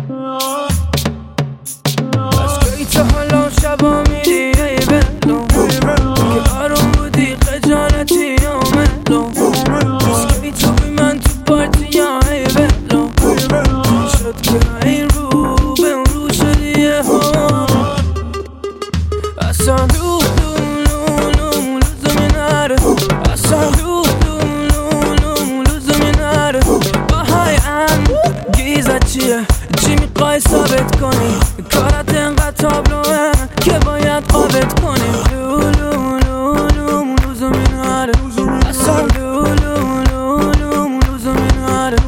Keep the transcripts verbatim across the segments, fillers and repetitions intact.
از کی تا حالا شبا میری ای بلو که آروم بودی خجالتی یا ملو از کی تو بی من تو پارتی یا ای بلو شد که این رو به اون رو شدی یه ها اصلا دو دو نو نو لزومی نره اصلا دو دو نو نو لزومی نره باهای انگیزت چیه چی میخوای ثابت کنی کارت انقدر تابلوه که باید قابت کنی لولو لولو لزومی نره اصلا لولو لولو لزومی نره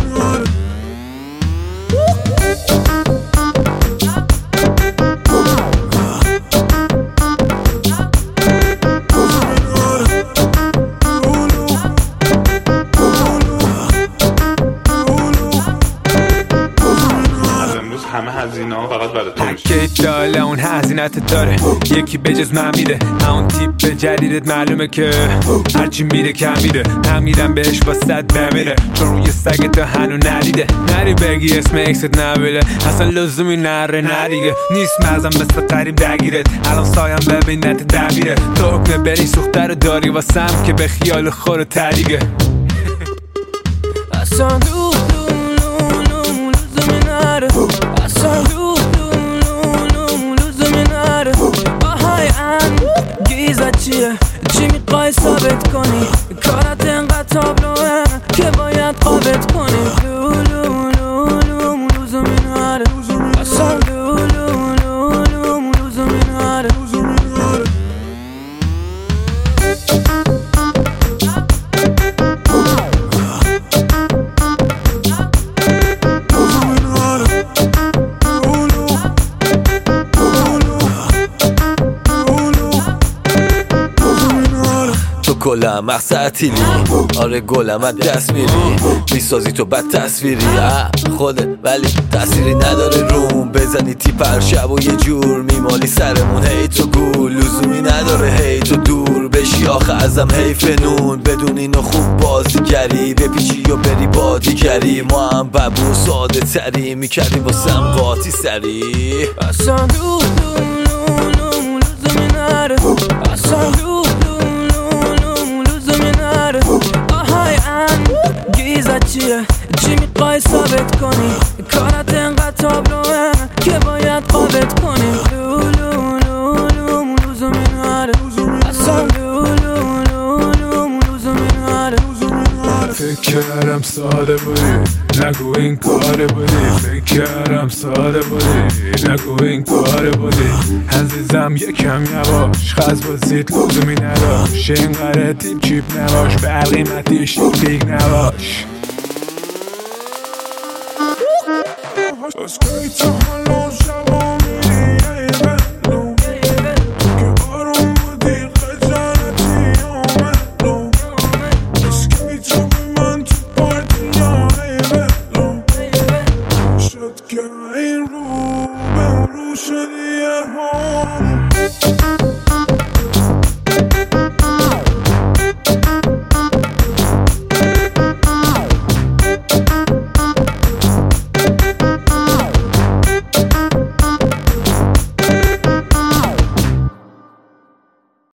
همه هزینه ها فقط برای تو میشه. پکیج داله اون هزینت داره یکی بجز من میده همون تیپ به جدیدت معلومه که هرچی میره کم میره هم میدم بهش با صد بمیره چون روی سگت هنو ندیده نری بگی اسم اکست نبیله اصلا لزومی نره ندیگه نیست مزم مثل قریب درگیرت الان سایم ببینت دبیره تو حکمه بری سوخته رو داری واسم که به خیال خور تریگه اصلا دو دو نو نو لزومی نره اصلا دو دو نو نو لزومی نره باهای انگیزت چیه چی میخوای ثابت کنی کارت انقدر تابلوه که باید قابت کنی لولو لولو لزومی نره اصلا لولو لولو لزومی نره گلم مقصد تیلی آره گلم از دست میری میسازی تو بد تصویری خوده ولی تأثیری نداره روم بزنی تیپ هر شب و یه جور میمالی سرمون هی تو گول لزومی نداره هی تو دور بشی آخه ازم حیف نون بدون اینو خوب بازیگری بپیچی و بری بادیگری ما هم ببو ساده تری میکردیم واسم قاطی سری اصلا دو دو نو نو لزومی نره اصلا دو آهای انگیزت چیه چی میخوای ثابت کنی کارت انقدر تابلوه که باید قابت کنی لولو لولو لزومی نره اصلا لولو لولو لزومی نره فکر کردم ساده بودی نگو این کار بودی فکر کردم ساده بودی نگو این کار بودی عزیزم یکم یواش خز بازید لزومی نداش اینقدر تیپ چیپ نباش بر قیمتیش دیگ نباش از کی تا حالا شبا